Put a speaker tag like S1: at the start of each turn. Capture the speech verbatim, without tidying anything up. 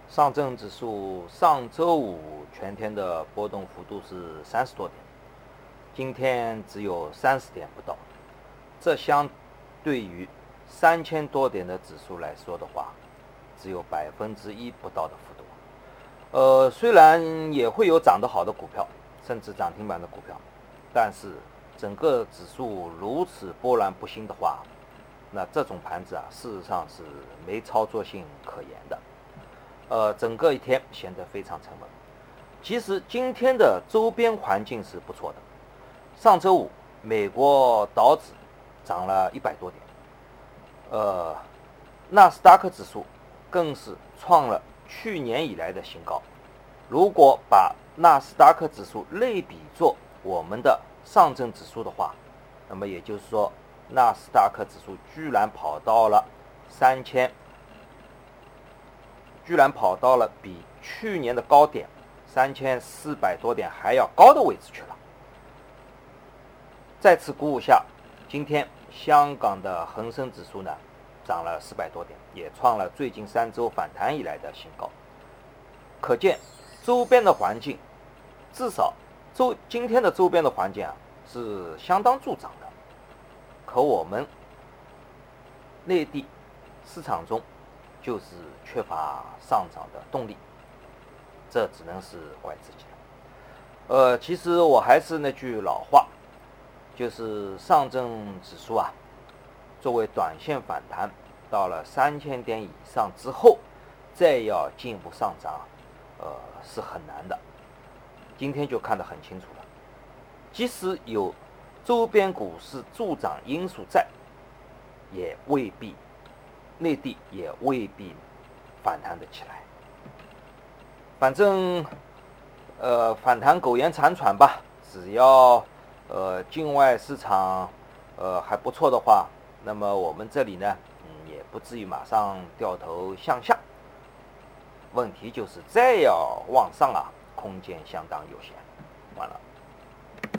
S1: 上证指数上周五全天的波动幅度是三十多点，今天只有三十点不到，这相对于三千多点的指数来说的话，只有百分之一不到的幅度。呃，虽然也会有涨得好的股票，甚至涨停板的股票，但是整个指数如此波澜不兴的话，那这种盘子啊，事实上是没操作性可言的。呃，整个一天显得非常沉稳。其实今天的周边环境是不错的。上周五，美国道指涨了一百多点，呃，纳斯达克指数更是创了去年以来的新高。如果把纳斯达克指数类比作我们的上证指数的话，那么也就是说，纳斯达克指数居然跑到了三千。居然跑到了比去年的高点三千四百多点还要高的位置去了。再次鼓舞下，今天香港的恒生指数呢涨了四百多点，也创了最近三周反弹以来的新高。可见周边的环境，至少周今天的周边的环境啊是相当助涨的。可我们内地市场中就是缺乏上涨的动力，这只能是怪自己了。呃，其实我还是那句老话，就是上证指数啊，作为短线反弹到了三千点以上之后，再要进一步上涨，呃，是很难的。今天就看得很清楚了，即使有周边股市助涨因素在，也未必。内地也未必反弹得起来，反正呃反弹苟延残喘吧。只要呃境外市场呃还不错的话，那么我们这里呢，嗯也不至于马上掉头向下。问题就是再要往上啊，空间相当有限。完了。